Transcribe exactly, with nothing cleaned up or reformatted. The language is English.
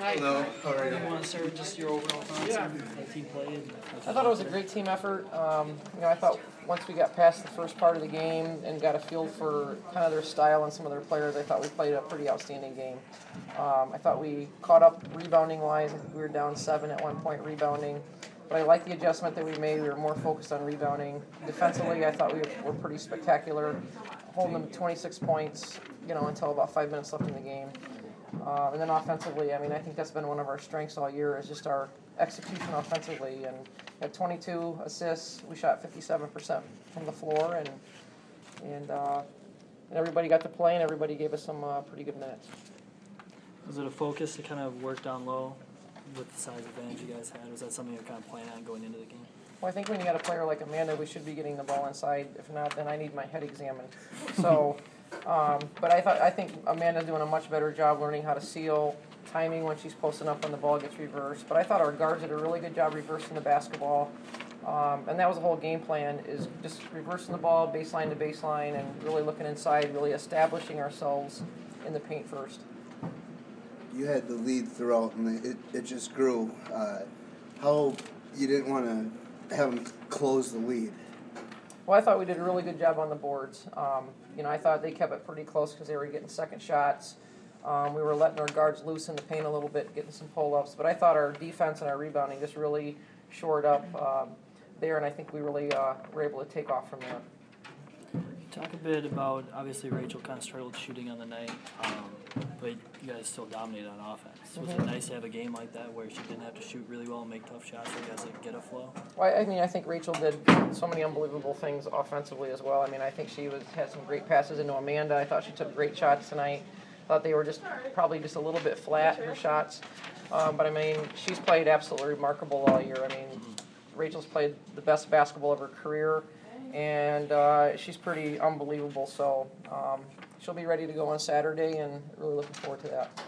Hello, how are you? You want to start just your overall thoughts on the team play? And I thought it was a great team effort. Um, you know, I thought once we got past the first part of the game and got a feel for kind of their style and some of their players, I thought we played a pretty outstanding game. Um, I thought we caught up rebounding-wise. We were down seven at one point rebounding. But I like the adjustment that we made. We were more focused on rebounding. Defensively, I thought we were pretty spectacular, holding them twenty-six points, you know, until about five minutes left in the game. Uh, and then offensively, I mean, I think that's been one of our strengths all year is just our execution offensively. And at twenty-two assists, we shot fifty-seven percent from the floor, and and, uh, and everybody got to play, and everybody gave us some uh, pretty good minutes. Was it a focus to kind of work down low with the size advantage you guys had? Was that something you were kind of planning on going into the game? Well, I think when you got a player like Amanda, we should be getting the ball inside. If not, then I need my head examined. So. Um, but I thought I think Amanda's doing a much better job learning how to seal, timing when she's posting up when the ball gets reversed. But I thought our guards did a really good job reversing the basketball, um, and that was the whole game plan: is just reversing the ball baseline to baseline and really looking inside, really establishing ourselves in the paint first. You had the lead throughout, and it it just grew. Uh, how you didn't want to have them close the lead? Well, I thought we did a really good job on the boards. Um, you know, I thought they kept it pretty close because they were getting second shots. Um, we were letting our guards loose in the paint a little bit, getting some pull-ups. But I thought our defense and our rebounding just really shored up um, there, and I think we really uh, were able to take off from there. Talk a bit about, obviously Rachel kind of struggled shooting on the night, um, but you guys still dominated on offense. Was Mm-hmm. it nice to have a game like that where she didn't have to shoot really well and make tough shots so you guys like, get a flow? Well, I mean, I think Rachel did so many unbelievable things offensively as well. I mean, I think she was had some great passes into Amanda. I thought she took great shots tonight. Thought they were just probably just a little bit flat, her shots. Um, but, I mean, she's played absolutely remarkable all year. I mean, Rachel's played the best basketball of her career, and uh, she's pretty unbelievable. So um, she'll be ready to go on Saturday, and really looking forward to that.